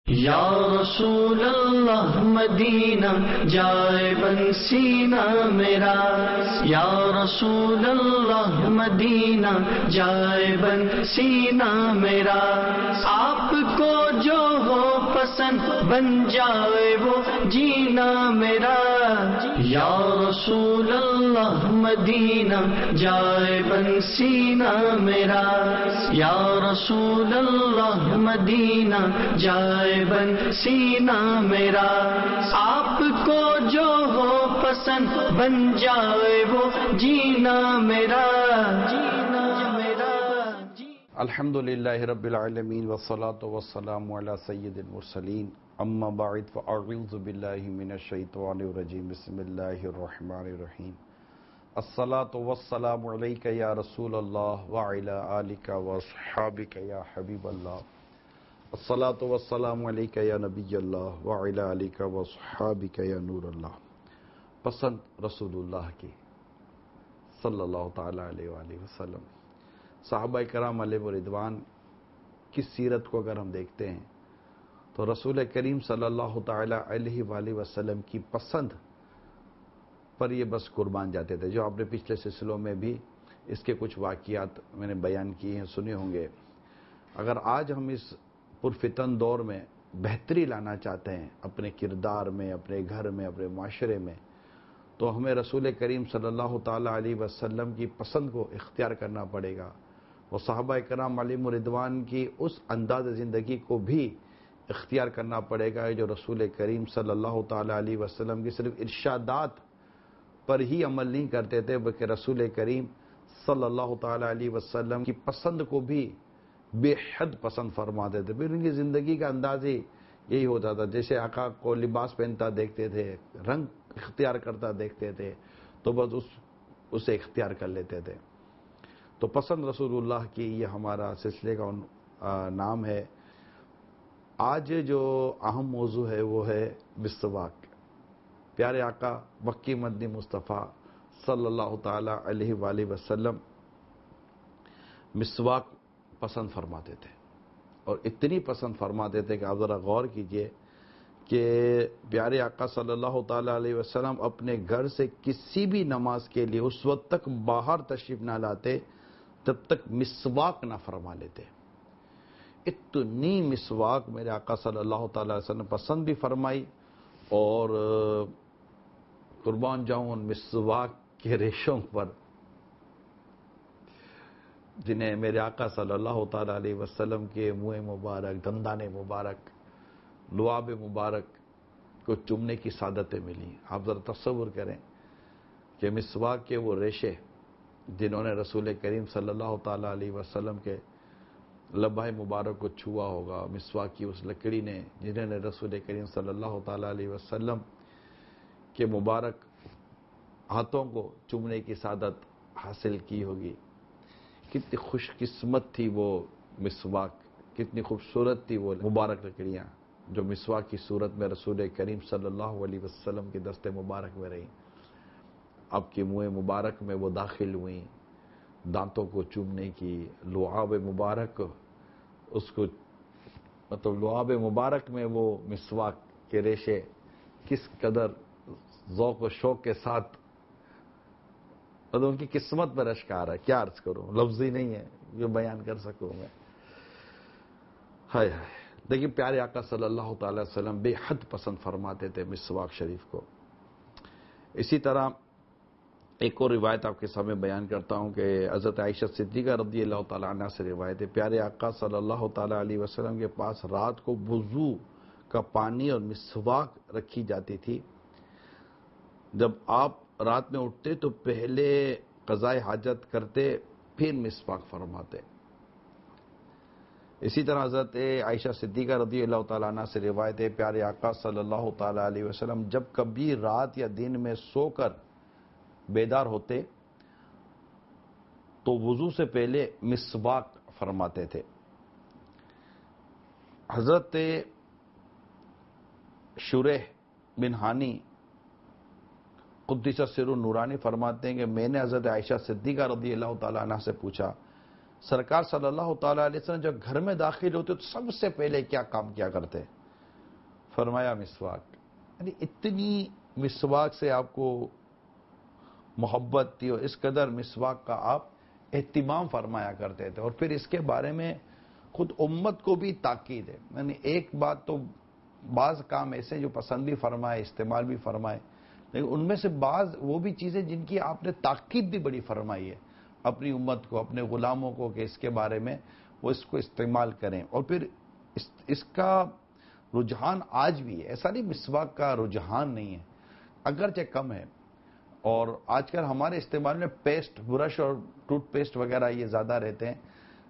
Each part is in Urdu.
یا رسول اللہ مدینہ جائے بنسینہ میرا، یا رسول اللہ مدینہ جائے بنسینہ میرا، آپ کو جو ہو پسند بن جائے وہ جینا میرا، یا رسول اللہ مدینہ جائے بنسینہ میرا، یا رسول اللہ مدینہ جائے بنسینہ میرا، آپ کو جو ہو پسند بن جائے وہ جینا میرا، جینا میرا۔ الحمدللہ رب العالمین والصلاة والسلام علی سید المرسلین، اما بعد فاعوذ باللہ من الشیطان الرجیم، بسم اللہ الرحمن الرحیم۔ الصلاة والسلام علیک یا رسول اللہ وعلی آلک واصحابک یا حبیب اللہ، الصلاة والسلام علیک یا نبی اللہ وعلی آلک واصحابک یا نور اللہ۔ پسند رسول اللہ کی صلی اللہ تعالی علیہ وآلہ وسلم، صحابہ کرام علیہ رضوان کی سیرت کو اگر ہم دیکھتے ہیں تو رسول کریم صلی اللہ تعالی علیہ وآلہ وسلم کی پسند پر یہ بس قربان جاتے تھے، جو آپ نے پچھلے سلسلوں میں بھی اس کے کچھ واقعات میں نے بیان کیے ہیں، سنے ہوں گے۔ اگر آج ہم اس پرفتن دور میں بہتری لانا چاہتے ہیں اپنے کردار میں، اپنے گھر میں، اپنے معاشرے میں، تو ہمیں رسول کریم صلی اللہ تعالی علیہ وسلم کی پسند کو اختیار کرنا پڑے گا، اور صحابہ کرام علیہ رضوان کی اس انداز زندگی کو بھی اختیار کرنا پڑے گا جو رسول کریم صلی اللہ تعالی علیہ وسلم کی صرف ارشادات پر ہی عمل نہیں کرتے تھے، بلکہ رسول کریم صلی اللہ تعالی علیہ وسلم کی پسند کو بھی بے حد پسند فرماتے تھے۔ پھر ان کی زندگی کا انداز ہی یہی ہوتا تھا، جیسے آقا کو لباس پہنتا دیکھتے تھے، رنگ اختیار کرتا دیکھتے تھے تو بس اسے اختیار کر لیتے تھے۔ تو پسند رسول اللہ کی یہ ہمارا سلسلے کا نام ہے۔ آج جو اہم موضوع ہے وہ ہے مسواک۔ پیارے آقا مکی مدنی مصطفیٰ صلی اللہ تعالی علیہ وآلہ وسلم مسواک پسند فرماتے تھے، اور اتنی پسند فرماتے تھے کہ آپ ذرا غور کیجئے کہ پیارے آقا صلی اللہ تعالی علیہ وسلم اپنے گھر سے کسی بھی نماز کے لیے اس وقت تک باہر تشریف نہ لاتے جب تک مسواک نہ فرما لیتے۔ اتنی مسواک میرے آقا صلی اللہ تعالی علیہ وسلم پسند بھی فرمائی، اور قربان جاؤں ان مسواک کے ریشوں پر جنہیں میرے آقا صلی اللہ تعالی علیہ وسلم کے منہ مبارک، دندان مبارک، لعاب مبارک کو چومنے کی سعادتیں ملی۔ آپ ذرا تصور کریں کہ مسواک کے وہ ریشے جنہوں نے رسول کریم صلی اللہ تعالی علیہ وسلم کے لبہ مبارک کو چھوا ہوگا، مسواک کی اس لکڑی نے جنہوں نے رسول کریم صلی اللہ تعالی علیہ وسلم کے مبارک ہاتھوں کو چومنے کی سعادت حاصل کی ہوگی۔ کتنی خوش قسمت تھی وہ مسواک، کتنی خوبصورت تھی وہ مبارک لکڑیاں جو مسواک کی صورت میں رسول کریم صلی اللہ علیہ وسلم کے دست مبارک میں رہیں، آپ کے منہ مبارک میں وہ داخل ہوئیں، دانتوں کو چومنے کی، لعاب مبارک اس کو لعاب مبارک میں وہ مسواک کے ریشے کس قدر ذوق و شوق کے ساتھ، ان کی قسمت پر اشک آ رہا ہے، کیا عرض کروں، لفظ ہی نہیں ہے جو بیان کر سکوں میں۔ ہائے ہائے، لیکن پیارے آقا صلی اللہ تعالی وسلم بے حد پسند فرماتے تھے مسواک شریف کو۔ اسی طرح ایک اور روایت آپ کے سامنے بیان کرتا ہوں کہ حضرت عائشہ صدیقہ رضی اللہ تعالیٰ عنہ سے روایت ہے، پیارے آقا صلی اللہ تعالی علیہ وسلم کے پاس رات کو وضو کا پانی اور مسواک رکھی جاتی تھی۔ جب آپ رات میں اٹھتے تو پہلے قضاء حاجت کرتے، پھر مسواک فرماتے۔ اسی طرح حضرت عائشہ صدیقہ رضی اللہ تعالیٰ عنہ سے روایت ہے، پیارے آقا صلی اللہ تعالی علیہ وسلم جب کبھی رات یا دن میں سو کر بیدار ہوتے تو وضو سے پہلے مسواک فرماتے تھے۔ حضرت شریح بن ہانی قدس سر نورانی فرماتے ہیں کہ میں نے حضرت عائشہ صدیقہ رضی اللہ تعالیٰ عنہ سے پوچھا، سرکار صلی اللہ تعالیٰ علیہ وسلم جب گھر میں داخل ہوتے تو سب سے پہلے کیا کام کیا کرتے؟ فرمایا مسواک، یعنی اتنی مسواک سے آپ کو محبت تھی اور اس قدر مسواک کا آپ اہتمام فرمایا کرتے تھے، اور پھر اس کے بارے میں خود امت کو بھی تاکید ہے. یعنی ایک بات تو بعض کام ایسے جو پسند بھی فرمائے، استعمال بھی فرمائے، لیکن ان میں سے بعض وہ بھی چیزیں جن کی آپ نے تاکید بھی بڑی فرمائی ہے اپنی امت کو، اپنے غلاموں کو، کہ اس کے بارے میں وہ اس کو استعمال کریں. اور پھر اس کا رجحان آج بھی ہے، ایسا نہیں مسواک کا رجحان نہیں ہے، اگرچہ کم ہے. اور آج کل ہمارے استعمال میں پیسٹ، برش اور ٹوتھ پیسٹ وغیرہ یہ زیادہ رہتے ہیں،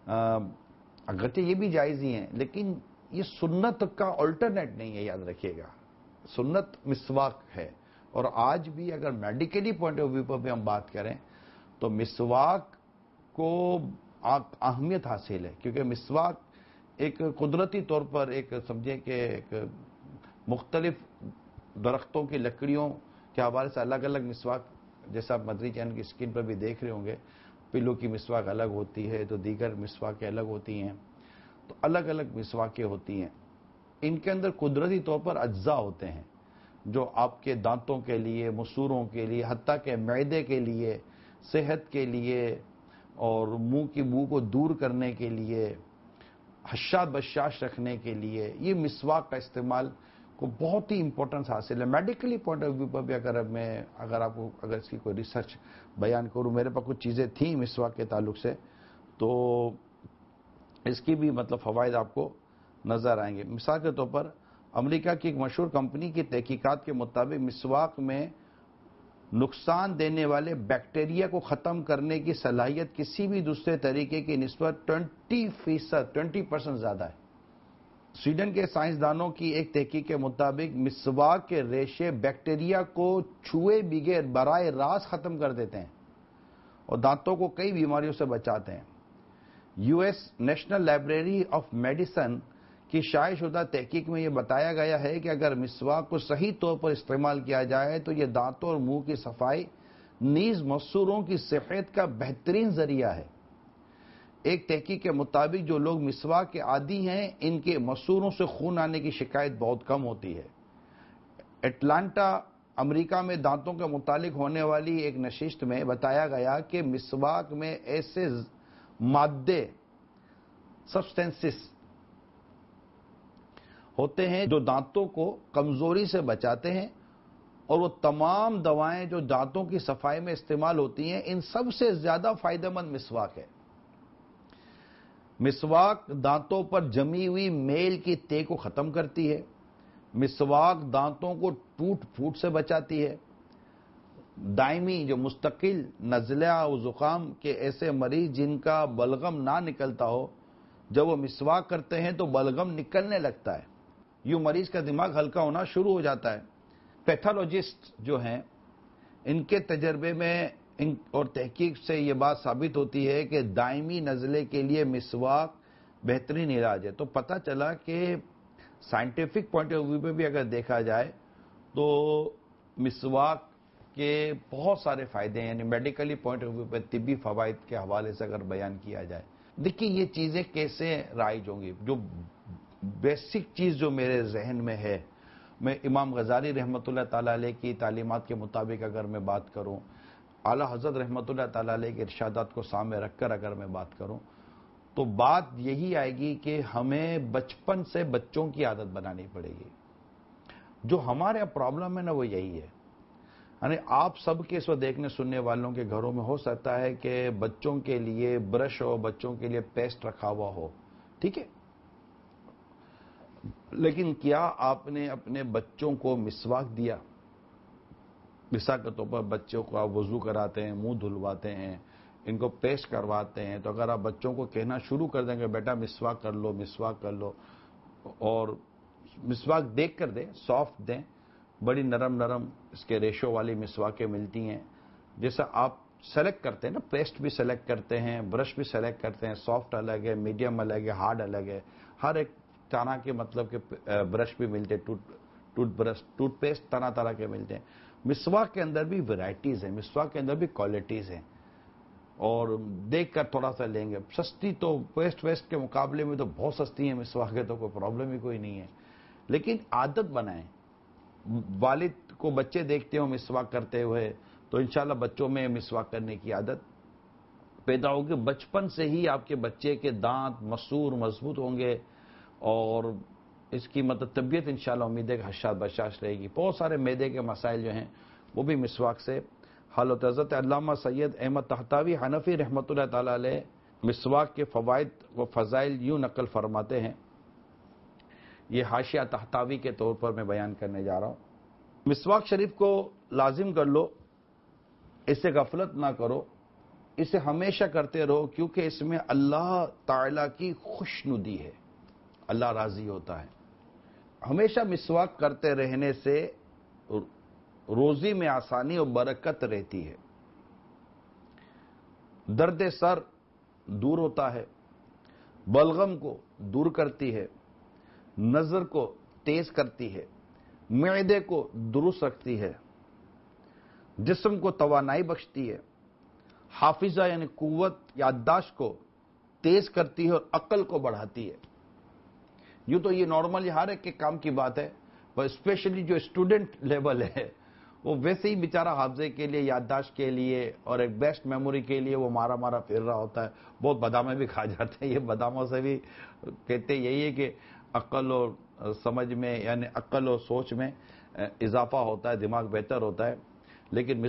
اگرچہ یہ بھی جائز ہی ہیں، لیکن یہ سنت کا آلٹرنیٹ نہیں ہے، یاد رکھیے گا. سنت مسواک ہے. اور آج بھی اگر میڈیکلی پوائنٹ آف ویو پر بھی ہم بات کریں تو مسواک کو اہمیت حاصل ہے، کیونکہ مسواک ایک قدرتی طور پر ایک سمجھیں کہ ایک مختلف درختوں کی لکڑیوں کے حوالے سے الگ الگ مسواک، جیسا آپ مدری چینل کی اسکرین پر بھی دیکھ رہے ہوں گے، پلو کی مسواک الگ ہوتی ہے تو دیگر مسواکیں الگ ہوتی ہیں، تو الگ الگ مسواکیں ہوتی ہیں. ان کے اندر قدرتی طور پر اجزاء ہوتے ہیں جو آپ کے دانتوں کے لیے، مسوروں کے لیے، حتیٰ کہ معدے کے لیے، صحت کے لیے، اور منہ کی بو کو دور کرنے کے لیے، حشات بشاش رکھنے کے لیے، یہ مسواک کا استعمال کو بہت ہی امپورٹنس حاصل ہے. میڈیکلی پوائنٹ آف ویو پر بھی اگر آپ کو اس کی کوئی ریسرچ بیان کروں، میرے پاس کچھ چیزیں تھیں مسواک کے تعلق سے، تو اس کی بھی مطلب فوائد آپ کو نظر آئیں گے. مثال کے طور پر امریکہ کی ایک مشہور کمپنی کی تحقیقات کے مطابق مسواک میں نقصان دینے والے بیکٹیریا کو ختم کرنے کی صلاحیت کسی بھی دوسرے طریقے کی نسبت 20% زیادہ ہے. سویڈن کے سائنسدانوں کی ایک تحقیق کے مطابق مسواک کے ریشے بیکٹیریا کو چھوئے بغیر براہ راست ختم کر دیتے ہیں اور دانتوں کو کئی بیماریوں سے بچاتے ہیں. U S national library of medicine کی شائع شدہ تحقیق میں یہ بتایا گیا ہے کہ اگر مسواک کو صحیح طور پر استعمال کیا جائے تو یہ دانتوں اور منہ کی صفائی نیز مسوروں کی صحت کا بہترین ذریعہ ہے. ایک تحقیق کے مطابق جو لوگ مسواک کے عادی ہیں ان کے مسوروں سے خون آنے کی شکایت بہت کم ہوتی ہے. اٹلانٹا امریکہ میں دانتوں کے متعلق ہونے والی ایک نشست میں بتایا گیا کہ مسواک میں ایسے مادے سبسٹینسز ہوتے ہیں جو دانتوں کو کمزوری سے بچاتے ہیں، اور وہ تمام دوائیں جو دانتوں کی صفائی میں استعمال ہوتی ہیں ان سب سے زیادہ فائدہ مند مسواک ہے. مسواک دانتوں پر جمی ہوئی میل کی تہ کو ختم کرتی ہے. مسواک دانتوں کو ٹوٹ پھوٹ سے بچاتی ہے. دائمی جو مستقل نزلہ و زکام کے ایسے مریض جن کا بلغم نہ نکلتا ہو، جب وہ مسواک کرتے ہیں تو بلغم نکلنے لگتا ہے. یوں مریض کا دماغ ہلکا ہونا شروع ہو جاتا ہے. پیتھولوجسٹ جو ہیں ان کے تجربے میں اور تحقیق سے یہ بات ثابت ہوتی ہے کہ دائمی نزلے کے لیے مسواک بہترین علاج ہے. تو پتہ چلا کہ سائنٹیفک پوائنٹ آف ویو پہ بھی اگر دیکھا جائے تو مسواک کے بہت سارے فائدے ہیں، یعنی میڈیکلی پوائنٹ آف ویو پہ طبی فوائد کے حوالے سے اگر بیان کیا جائے. دیکھیے یہ چیزیں کیسے رائج ہوں گی. جو بیسک چیز جو میرے ذہن میں ہے، میں امام غزالی رحمۃ اللہ تعالی علیہ کی تعلیمات کے مطابق اگر میں بات کروں، اعلیٰ حضرت رحمۃ اللہ تعالی علیہ کے ارشادات کو سامنے رکھ کر اگر میں بات کروں، تو بات یہی آئے گی کہ ہمیں بچپن سے بچوں کی عادت بنانی پڑے گی. جو ہمارے پرابلم ہے نا وہ یہی ہے. یعنی آپ سب کے اس وقت دیکھنے سننے والوں کے گھروں میں ہو سکتا ہے کہ بچوں کے لیے برش ہو، بچوں کے لیے پیسٹ رکھا ہوا ہو، ٹھیک ہے، لیکن کیا آپ نے اپنے بچوں کو مسواک دیا؟ مثال کے طور پر بچوں کو آپ وضو کراتے ہیں، منہ دھلواتے ہیں، ان کو پیسٹ کرواتے ہیں، تو اگر آپ بچوں کو کہنا شروع کر دیں گے بیٹا مسواک کر لو، مسواک کر لو، اور مسواک دیکھ کر دیں، سافٹ دیں، بڑی نرم نرم اس کے ریشو والی مسواکیں ملتی ہیں، جیسا آپ سلیکٹ کرتے ہیں نا، پیسٹ بھی سلیکٹ کرتے ہیں، برش بھی سلیکٹ کرتے ہیں، سافٹ الگ ہے، میڈیم الگ ہے، ہارڈ الگ ہے، ہر ایک طرح کے مطلب کہ برش بھی ملتے ہیں، ٹوتھ برش، ٹوتھ پیسٹ طرح طرح کے ملتے ہیں. مسواک کے اندر بھی ورائٹیز ہیں، مسواک کے اندر بھی کوالٹیز ہیں، اور دیکھ کر تھوڑا سا لیں گے. سستی تو پیسٹ ویسٹ کے مقابلے میں تو بہت سستی ہیں مسواکیں، تو کوئی پرابلم ہی کوئی نہیں ہے. لیکن عادت بنائیں. والد کو بچے دیکھتے ہو مسواک کرتے ہوئے تو انشاءاللہ بچوں میں مسواک کرنے کی عادت پیدا ہوگی. بچپن سے ہی آپ کے بچے کے دانت مسور مضبوط ہوں گے اور اس کی طبیعت انشاءاللہ امید ہے کہ حشاش بشاش رہے گی. بہت سارے معدے کے مسائل جو ہیں وہ بھی مسواک سے حل ہوتا ہے. حضرت علامہ سید احمد طحطاوی حنفی رحمۃ اللہ تعالی علیہ مسواک کے فوائد و فضائل یوں نقل فرماتے ہیں. یہ حاشیہ طحطاوی کے طور پر میں بیان کرنے جا رہا ہوں. مسواک شریف کو لازم کر لو، اس سے غفلت نہ کرو، اسے ہمیشہ کرتے رہو، کیونکہ اس میں اللہ تعالی کی خوشنودی ہے، اللہ راضی ہوتا ہے. ہمیشہ مسواک کرتے رہنے سے روزی میں آسانی اور برکت رہتی ہے. درد سر دور ہوتا ہے، بلغم کو دور کرتی ہے، نظر کو تیز کرتی ہے، معدے کو درست رکھتی ہے، جسم کو توانائی بخشتی ہے، حافظہ یعنی قوت یادداشت کو تیز کرتی ہے اور عقل کو بڑھاتی ہے. یوں تو یہ نارملی ہر ایک کے کام کی بات ہے، پر اسپیشلی جو اسٹوڈنٹ لیول ہے وہ ویسے ہی بیچارہ حافظے کے لیے، یادداشت کے لیے اور ایک بیسٹ میموری کے لیے وہ مارا مارا پھر رہا ہوتا ہے. بہت بادامیں بھی کھا جاتے ہیں. یہ باداموں سے بھی کہتے یہی ہے کہ عقل اور سمجھ میں یعنی عقل اور سوچ میں اضافہ ہوتا ہے، دماغ بہتر ہوتا ہے. لیکن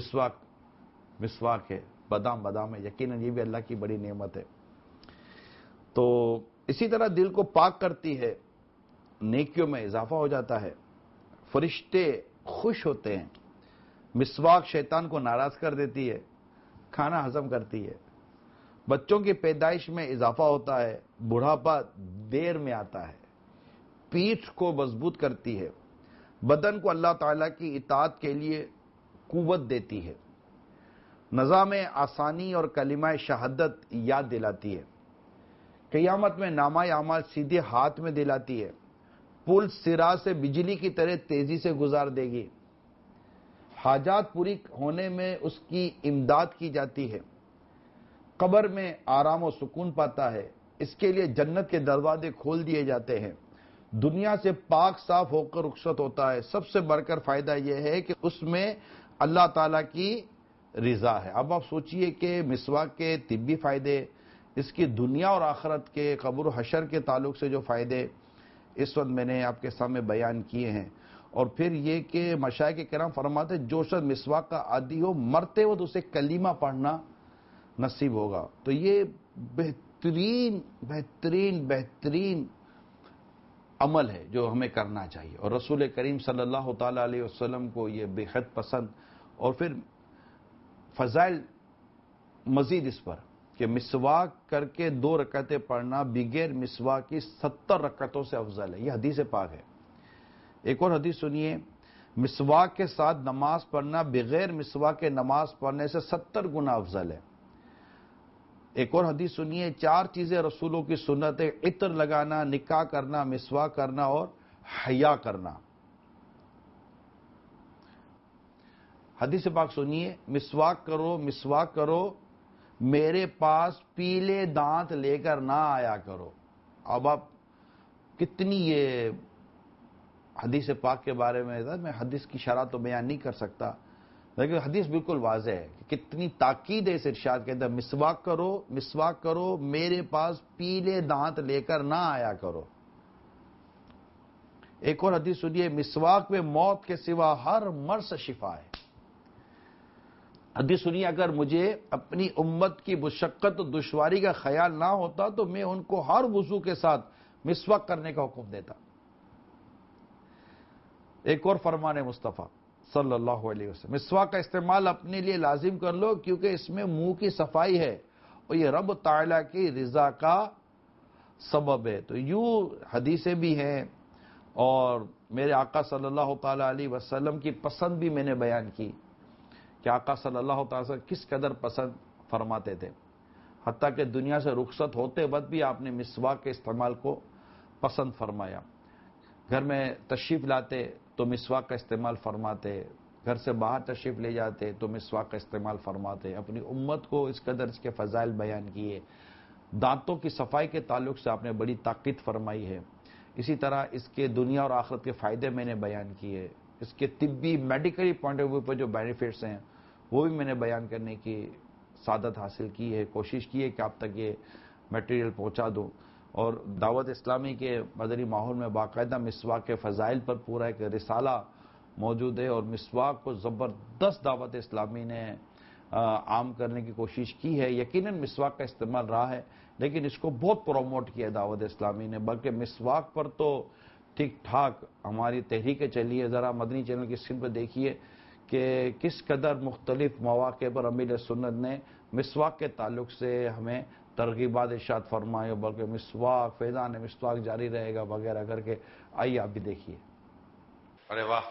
مسواک ہے، بادام ہے، یقیناً یہ بھی اللہ کی بڑی نعمت ہے. تو اسی طرح دل کو پاک کرتی ہے، نیکیوں میں اضافہ ہو جاتا ہے، فرشتے خوش ہوتے ہیں. مسواک شیطان کو ناراض کر دیتی ہے، کھانا ہضم کرتی ہے، بچوں کی پیدائش میں اضافہ ہوتا ہے، بڑھاپا دیر میں آتا ہے، پیٹھ کو مضبوط کرتی ہے، بدن کو اللہ تعالیٰ کی اطاعت کے لیے قوت دیتی ہے، نظام آسانی اور کلمہ شہادت یاد دلاتی ہے، قیامت میں نامہ اعمال سیدھے ہاتھ میں دلاتی ہے، پل صراط سے بجلی کی طرح تیزی سے گزار دے گی، حاجات پوری ہونے میں اس کی امداد کی جاتی ہے، قبر میں آرام و سکون پاتا ہے، اس کے لیے جنت کے دروازے کھول دیے جاتے ہیں، دنیا سے پاک صاف ہو کر رخصت ہوتا ہے. سب سے بڑھ کر فائدہ یہ ہے کہ اس میں اللہ تعالیٰ کی رضا ہے. اب آپ سوچئے کہ مسواک کے طبی فائدے، اس کی دنیا اور آخرت کے قبر و حشر کے تعلق سے جو فائدے اس وقت میں نے آپ کے سامنے بیان کیے ہیں، اور پھر یہ کہ مشائخ کرام فرماتے جو شخص مسواک کا عادی ہو مرتے وقت اسے کلمہ پڑھنا نصیب ہوگا. تو یہ بہترین بہترین بہترین عمل ہے جو ہمیں کرنا چاہیے، اور رسول کریم صلی اللہ تعالی علیہ وسلم کو یہ بے حد پسند. اور پھر فضائل مزید اس پر کہ مسواک کر کے 2 رکعتیں پڑھنا بغیر مسواک کی 70 رکعتوں سے افضل ہے. یہ حدیث پاک ہے. ایک اور حدیث سنیے، مسواک کے ساتھ نماز پڑھنا بغیر مسواک کے نماز پڑھنے سے 70 گنا افضل ہے. ایک اور حدیث سنیے، 4 چیزیں رسولوں کی سنت ہے: عطر لگانا، نکاح کرنا، مسواک کرنا اور حیا کرنا. حدیث پاک سنیے، مسواک کرو مسواک کرو، میرے پاس پیلے دانت لے کر نہ آیا کرو. اب آپ کتنی یہ حدیث پاک کے بارے میں حدیث کی شرح تو بیان نہیں کر سکتا، لیکن حدیث بالکل واضح ہے کہ کتنی تاکید ہے اس ارشاد کے اندر. مسواک کرو میرے پاس پیلے دانت لے کر نہ آیا کرو. ایک اور حدیث سنیے، مسواک میں موت کے سوا ہر مرض سے شفا ہے. حدیث سنیے، اگر مجھے اپنی امت کی مشقت و دشواری کا خیال نہ ہوتا تو میں ان کو ہر وضو کے ساتھ مسواک کرنے کا حکم دیتا. ایک اور فرمان مصطفیٰ صلی اللہ علیہ وسلم، مسواک کا استعمال اپنے لیے لازم کر لو کیونکہ اس میں منہ کی صفائی ہے اور یہ رب تعالیٰ کی رضا کا سبب ہے. تو یوں حدیثیں بھی ہیں اور میرے آقا صلی اللہ تعالی علیہ وسلم کی پسند بھی میں نے بیان کی کہ آقا صلی اللہ تعالی وسلم کس قدر پسند فرماتے تھے. حتیٰ کہ دنیا سے رخصت ہوتے وقت بھی آپ نے مسواک کے استعمال کو پسند فرمایا. گھر میں تشریف لاتے تو مسواک کا استعمال فرماتے، گھر سے باہر تشریف لے جاتے تو مسواک کا استعمال فرماتے. اپنی امت کو اس قدر اس کے فضائل بیان کیے. دانتوں کی صفائی کے تعلق سے آپ نے بڑی تاکید فرمائی ہے. اسی طرح اس کے دنیا اور آخرت کے فائدے میں نے بیان کیے، اس کے طبی میڈیکلی پوائنٹ آف ویو پر جو بینیفٹس ہیں وہ بھی میں نے بیان کرنے کی سعادت حاصل کی ہے، کوشش کی ہے کہ آپ تک یہ میٹیریل پہنچا دوں. اور دعوت اسلامی کے مدنی ماحول میں باقاعدہ مسواک کے فضائل پر پورا ایک رسالہ موجود ہے، اور مسواک کو زبردست دعوت اسلامی نے عام کرنے کی کوشش کی ہے. یقیناً مسواک کا استعمال رہا ہے، لیکن اس کو بہت پروموٹ کیا دعوت اسلامی نے، بلکہ مسواک پر تو ٹھیک ٹھاک ہماری تحریکیں چلی ہے. ذرا مدنی چینل کی اسکرین پر دیکھیے کہ کس قدر مختلف مواقع پر امیر سنت نے مسواک کے تعلق سے ہمیں ترغیبات ارشاد فرمائے، بلکہ مسواک فیضان مسواک جاری رہے گا وغیرہ کر کے. آئیے آپ بھی دیکھیے. ارے واہ،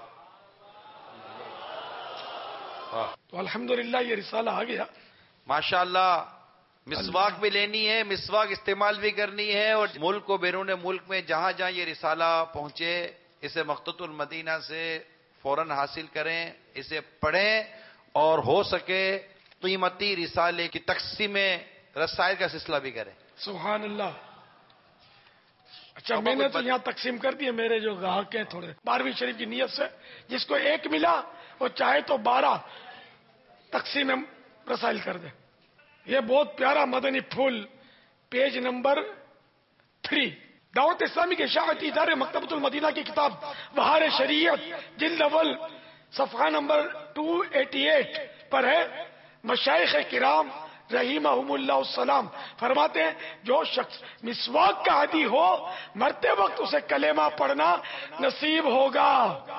تو الحمدللہ یہ رسالہ آ گیا. ماشاءاللہ. مسواک بھی لینی ہے، مسواک استعمال بھی کرنی ہے، اور ملک و بیرون ملک میں جہاں جہاں یہ رسالہ پہنچے اسے مقتۃ المدینہ سے فوراً حاصل کریں، اسے پڑھیں، اور ہو سکے قیمتی رسالے کی تقسیم رسائل کا سلسلہ بھی کریں. سبحان اللہ. اچھا، میں نے تو یہاں تقسیم کر دیے. میرے جو گاہک ہیں تھوڑے 12ویں شریف کی نیت سے جس کو 1 ملا وہ چاہے تو 12 تقسیم رسائل کر دے. یہ بہت پیارا مدنی پھول، پیج نمبر 3، دعوت اسلامی کے اشاعتی ادارے مکتبۃ المدینہ کی کتاب بہار شریعت جلد اول صفحہ نمبر 288 پر ہے. مشائخ کرام رحمہم اللہ السلام فرماتے ہیں جو شخص مسواک کا عادی ہو مرتے وقت اسے کلمہ پڑھنا نصیب ہوگا،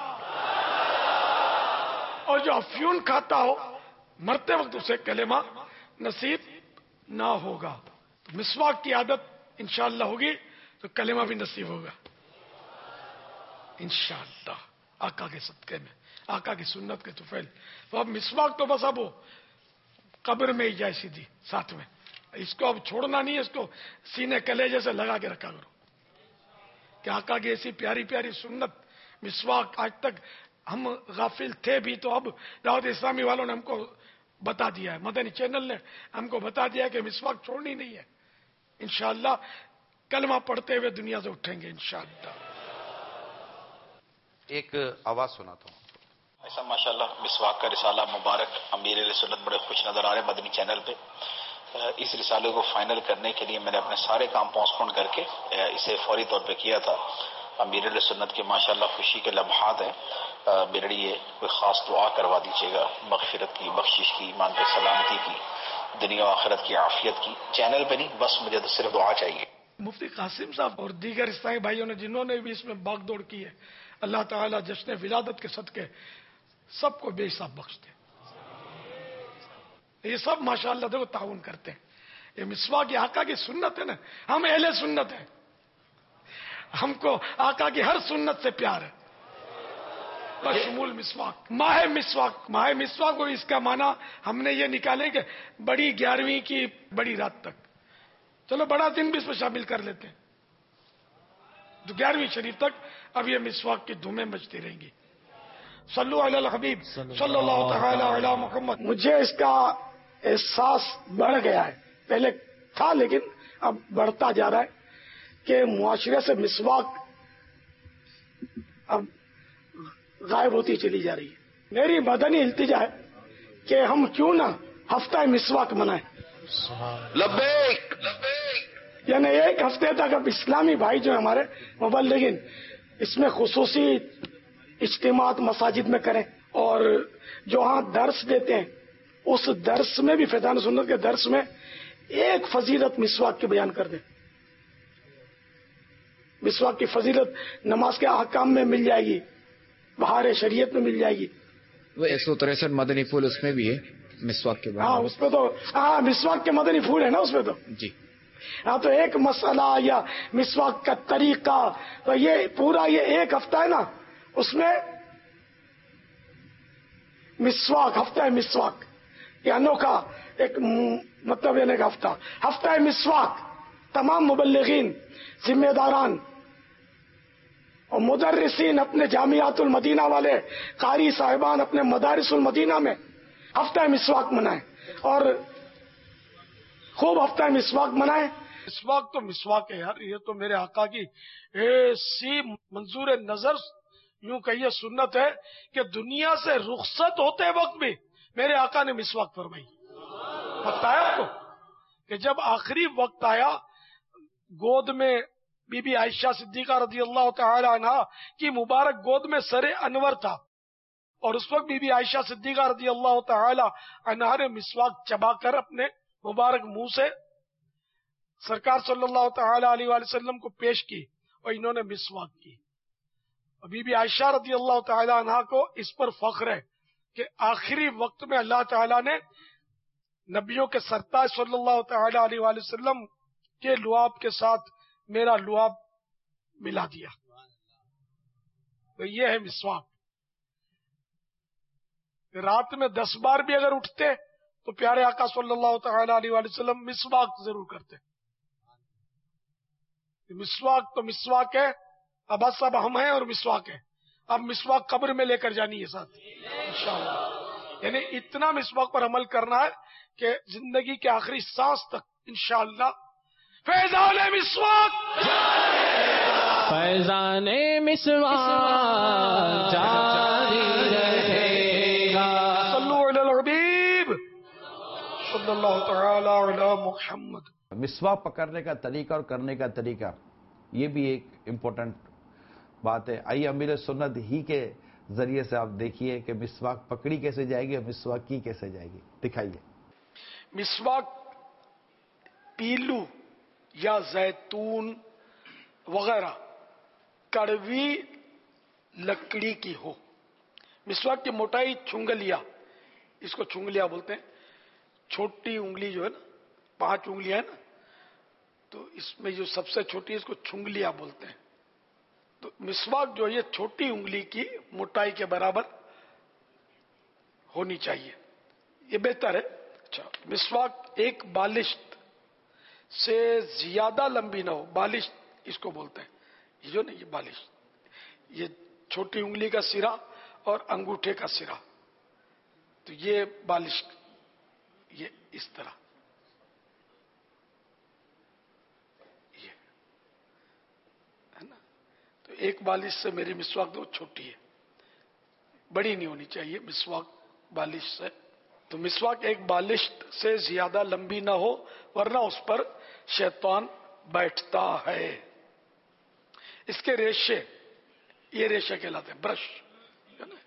اور جو افیون کھاتا ہو مرتے وقت اسے کلمہ نصیب نہ ہوگا. تو مسواک کی عادت انشاءاللہ ہوگی تو کلمہ بھی نصیب ہوگا انشاءاللہ آقا کے صدقے میں، آقا کی سنت کے طفیل. تو اب مسواک تو بس اب وہ قبر میں ہی جائے سیدھی ساتھ میں، اس کو اب چھوڑنا نہیں ہے، اس کو سینے کلیجے سے لگا کے رکھا کرو کہ آقا کی ایسی پیاری پیاری سنت مسواک. آج تک ہم غافل تھے بھی، تو اب دعوت اسلامی والوں نے ہم کو بتا دیا ہے، مدنی چینل نے ہم کو بتا دیا ہے کہ مسواک چھوڑنی نہیں ہے. انشاءاللہ کلمہ پڑھتے ہوئے دنیا سے اٹھیں گے انشاءاللہ. ایک آواز سناتا ہوں. ایسا ماشاءاللہ مسواک کا رسالہ مبارک امیر سنت بڑے خوش نظر آ رہے مدنی چینل پہ. اس رسالے کو فائنل کرنے کے لیے میں نے اپنے سارے کام پوسٹپون کر کے اسے فوری طور پہ کیا تھا. امیر سنت کے ماشاءاللہ خوشی کے لمحات ہیں. میرے لیے کوئی خاص دعا کروا دیجیے گا، مغفرت کی، بخشش کی، ایمان پہ سلامتی کی، دنیا و آخرت کی عافیت کی. چینل پہ نہیں، بس مجھے تو صرف دعا چاہیے. مفتی قاسم صاحب اور دیگر اسلامی بھائیوں نے جنہوں نے بھی اس میں باغ دوڑ کی ہے، اللہ تعالیٰ جشن ولادت کے صدقے سب کو بے حساب بخش دے. یہ سب ماشاءاللہ دیکھو تعاون کرتے ہیں. یہ مسواک یہ آقا کی سنت ہے نا، ہم اہل سنت ہیں، ہم کو آقا کی ہر سنت سے پیار ہے. بشمول مسواک، ماہ مسواک. ماہ مسواک کو اس کا معنی ہم نے یہ نکالے کہ بڑی 11ویں کی بڑی رات تک، چلو بڑا دن بھی اس میں شامل کر لیتے ہیں، تو 11ویں شریف تک اب یہ مسواک کی دھومیں مچتی رہیں گی. صلو علی الحبیب صلی اللہ تعالی علی محمد. مجھے اس کا احساس بڑھ گیا ہے، پہلے تھا لیکن اب بڑھتا جا رہا ہے کہ معاشرے سے مسواک اب غائب ہوتی چلی جا رہی ہے. میری مدنی التجا ہے کہ ہم کیوں نہ ہفتہ مسواک منائیں. لبیک. یعنی ایک ہفتے تک اب اسلامی بھائی جو ہمارے مبلغین اس میں خصوصی اجتماعات مساجد میں کریں، اور جو ہاں درس دیتے ہیں اس درس میں بھی فیضان سنت کے درس میں ایک فضیلت مسواک کی بیان کر دیں. مسواک کی فضیلت نماز کے احکام میں مل جائے گی، بہار شریعت میں مل جائے گی. وہ 163 مدنی پھول اس میں بھی ہے مسواک کے بارے میں. ہاں اس پہ تو ہاں مسواک کے مدنی پھول ہے نا اس پہ تو. جی ہاں تو ایک مسئلہ یا مسواک کا طریقہ تو یہ پورا یہ ایک ہفتہ ہے نا، اس میں مسواک ہفتہ ہے. مسواک یہ انوکھا ایک مطلب یعنی کہ ہفتہ ہے مسواک. تمام مبلغین، ذمہ داران اور مدرسین اپنے جامعات المدینہ والے قاری صاحبان اپنے مدارس المدینہ میں ہفتہ مسواک منائیں، اور خوب ہفتہ مسواک منائیں. مسواک تو مسواک ہے یار، یہ تو میرے آقا کی ایسی منظور نظر یوں کہیے سنت ہے کہ دنیا سے رخصت ہوتے وقت بھی میرے آقا نے مسواک فرمائی۔ بتایا آپ کو کہ جب آخری وقت آیا، گود میں بی بی عائشہ صدیقہ رضی اللہ تعالی عنہ کی مبارک گود میں سر انور تھا، اور اس وقت بی بی عائشہ صدیقہ رضی اللہ تعالی عنہ نے مسواک چبا کر اپنے مبارک منہ سے سرکار صلی اللہ تعالی علیہ وآلہ وسلم کو پیش کی، اور انہوں نے مسواک کی۔ بی بی عائشہ رضی اللہ تعالی عنہ کو اس پر فخر ہے کہ آخری وقت میں اللہ تعالی نے نبیوں کے سرتاج صلی اللہ تعالی علیہ وآلہ وسلم کے لعاب کے ساتھ میرا لعاب ملا دیا۔ تو یہ ہے مسواک۔ رات میں 10 بار بھی اگر اٹھتے تو پیارے آقا صلی اللہ تعالی علیہ وآلہ وسلم مسواک ضرور کرتے۔ مسواک تو مسواک ہے، اب سب ہم ہیں اور مسواک ہے، اب مسواک قبر میں لے کر جانی ہے ساتھ انشاءاللہ۔ یعنی اتنا مسواک پر عمل کرنا ہے کہ زندگی کے آخری سانس تک انشاءاللہ فیضان مسواک فیضان مسواک جاری رہے گا۔ صلو علی الحبیب صلی اللہ تعالی علی محمد۔ مسواک پکڑنے کا طریقہ اور کرنے کا طریقہ، یہ بھی ایک امپورٹنٹ بات ہے۔ آئیے امیر سنت ہی کے ذریعے سے آپ دیکھیے کہ مسواک پکڑی کیسے جائے گی اور مسواک کی کیسے جائے گی، دکھائیے۔ مسواک پیلو یا زیتون وغیرہ کڑوی لکڑی کی ہو۔ مسواک کی موٹائی چنگلیا، اس کو چنگلیا بولتے ہیں، چھوٹی انگلی جو ہے نا، 5 انگلیاں ہیں نا، تو اس میں جو سب سے چھوٹی ہے اس کو چنگلیا بولتے ہیں۔ تو مسواک جو یہ چھوٹی انگلی کی موٹائی کے برابر ہونی چاہیے، یہ بہتر ہے۔ اچھا، مسواک ایک بالشت سے زیادہ لمبی نہ ہو، بالشت اس کو بولتے ہیں، یہ جو نا یہ بالشت، یہ چھوٹی انگلی کا سرا اور انگوٹھے کا سرا، تو یہ بالشت، یہ اس طرح، یہ ہے نا۔ تو ایک بالش سے میری مسواک تو چھوٹی ہے، بڑی نہیں ہونی چاہیے مسواک بالش سے۔ تو مسواک ایک بالشت سے زیادہ لمبی نہ ہو، ورنہ اس پر شیطان بیٹھتا ہے۔ اس کے ریشے، یہ ریشے کہلاتے ہیں، برش ہے نا۔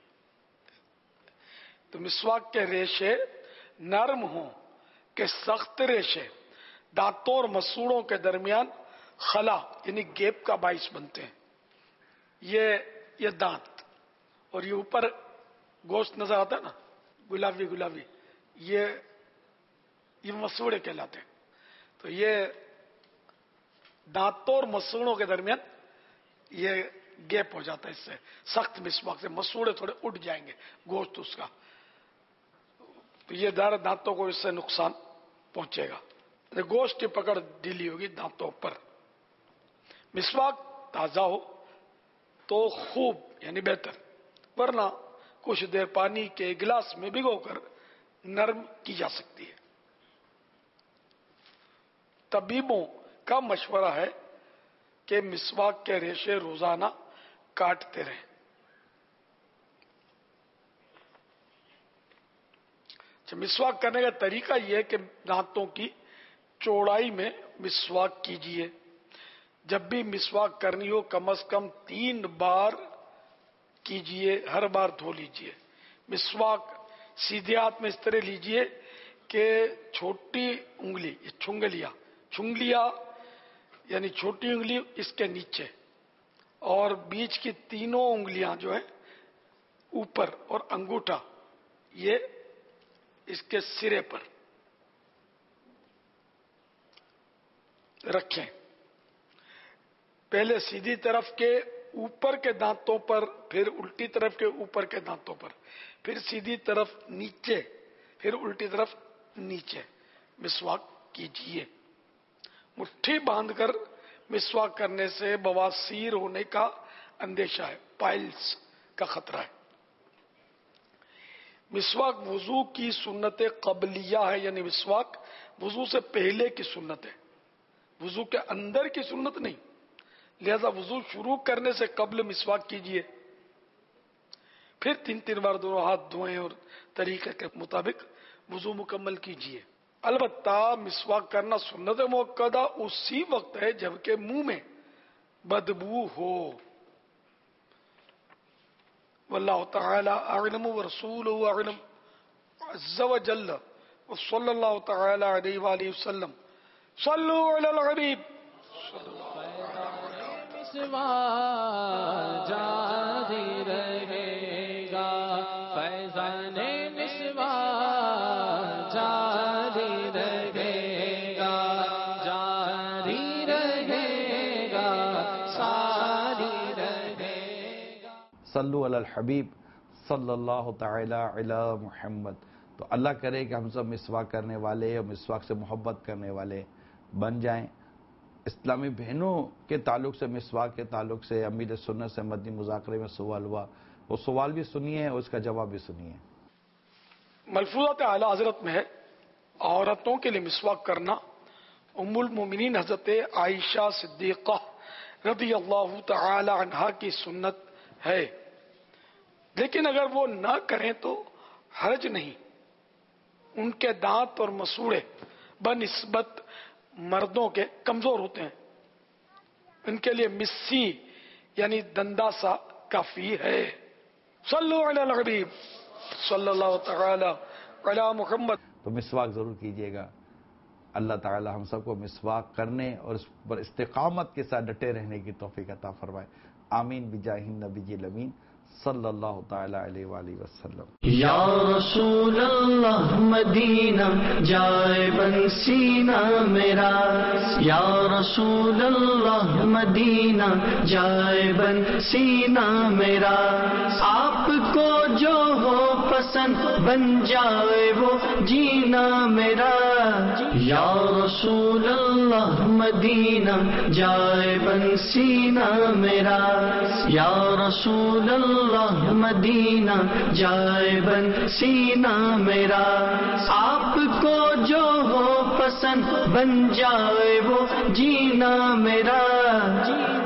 تو مسواک کے ریشے نرم ہوں کہ سخت ریشے دانتوں اور مسوڑوں کے درمیان خلا یعنی گیپ کا باعث بنتے ہیں۔ یہ دانت اور یہ اوپر گوشت نظر آتا ہے نا، گلابی گلابی، یہ مسوڑے کہلاتے ہیں۔ تو یہ دانتوں اور مسوڑوں کے درمیان یہ گیپ ہو جاتا ہے، اس سے سخت مسواک سے مسوڑے تھوڑے اٹھ جائیں گے، گوشت اس کا، تو یہ دانتوں کو اس سے نقصان پہنچے گا، گوشت کی پکڑ ڈھیلی ہوگی دانتوں پر۔ مسواک تازہ ہو تو خوب یعنی بہتر، ورنہ کچھ دیر پانی کے گلاس میں بھگو کر نرم کی جا سکتی ہے۔ طبیبوں کا مشورہ ہے کہ مسواک کے ریشے روزانہ کاٹتے رہیں۔ مسواک کرنے کا طریقہ یہ ہے کہ دانتوں کی چوڑائی میں مسواک کیجیے۔ جب بھی مسواک کرنی ہو کم از کم 3 بار کیجیے، ہر بار دھو لیجیے۔ مسواک سیدھے ہاتھ میں اس طرح لیجیے کہ چھوٹی انگلی، یہ چھنگلیا یعنی چھوٹی انگلی اس کے نیچے، اور بیچ کی تینوں انگلیاں جو ہیں اوپر، اور انگوٹھا یہ اس کے سرے پر رکھیں۔ پہلے سیدھی طرف کے اوپر کے دانتوں پر، پھر الٹی طرف کے اوپر کے دانتوں پر، پھر سیدھی طرف نیچے، پھر الٹی طرف نیچے مسواک کیجیے۔ مٹھی باندھ کر مسواک کرنے سے بواسیر ہونے کا اندیشہ ہے، پائلز کا خطرہ ہے۔ مسواک وضو کی سنت قبلیہ ہے، یعنی مسواک وضو سے پہلے کی سنت ہے۔ وضو کے اندر کی سنت نہیں، لہذا وضو شروع کرنے سے قبل مسواک کیجئے، پھر 3 بار دونوں ہاتھ دھوئیں اور طریقے کے مطابق وضو مکمل کیجئے۔ البتہ مسواک کرنا سنت موقدہ اسی وقت ہے جبکہ منہ میں بدبو ہو۔ واللہ تعالی اعلم ورسولہ اعلم عز وجل، وصلی اللہ تعالی علیہ وآلہ وسلم۔ صلو علی الحبیب مسواک جاری رہے گا، فیضان مسواک جاری رہے گا، جاری رہے گا، ساری رہے گا۔ صلو علی الحبیب صلی اللہ تعالی علی محمد۔ تو اللہ کرے کہ ہم سب مسواک کرنے والے اور مسواک سے محبت کرنے والے بن جائیں۔ اسلامی بہنوں کے تعلق سے، مسواک کے تعلق سے امیر سنت سے مدنی مذاکرے میں سوال ہوا، وہ سوال بھی سنیے اور اس کا جواب بھی سنیے۔ ملفوظات اعلی حضرت میں ہے عورتوں کے لیے مسواک کرنا ام المومنین حضرت عائشہ صدیقہ رضی اللہ تعالی عنہا کی سنت ہے، لیکن اگر وہ نہ کریں تو حرج نہیں۔ ان کے دانت اور مسوڑے بنسبت مردوں کے کمزور ہوتے ہیں، ان کے لیے مسی یعنی دنداسا کافی ہے۔ صلو علی الحبیب صلی اللہ تعالی علی محمد۔ تو مسواک ضرور کیجیے گا۔ اللہ تعالی ہم سب کو مسواک کرنے اور اس پر استقامت کے ساتھ ڈٹے رہنے کی توفیق عطا فرمائے۔ آمین بجاہ النبی الامین صلی اللہ تعالی علیہ وآلہ وسلم۔ یا رسول اللہ مدینہ جائے بن سینہ میرا، یا رسول اللہ مدینہ جائے بن سینہ میرا، آپ کو جو ہو پسند بن جائے وہ جینا میرا، یا رسول اللہ مدینہ جائے بن سینہ میرا، یا رسول اللہ مدینہ جائے بن سینہ میرا، آپ کو جو ہو پسند بن جائے وہ جینا میرا۔